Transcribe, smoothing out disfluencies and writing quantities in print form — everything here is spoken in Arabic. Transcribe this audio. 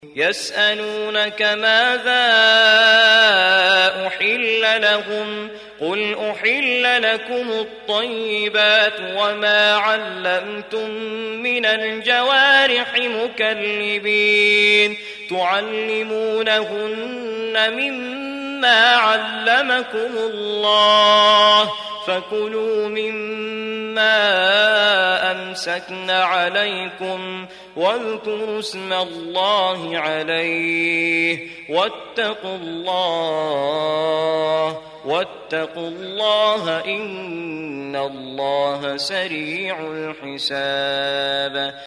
يسألونك ماذا أحل لهم قل أحل لكم الطيبات وما علمتم من الجوارح مكلبين تعلمونهن مما علمكم الله فكلوا مما أمسكن عليكم واذكروا اسم الله عليه واتقوا الله إن الله سريع الحساب.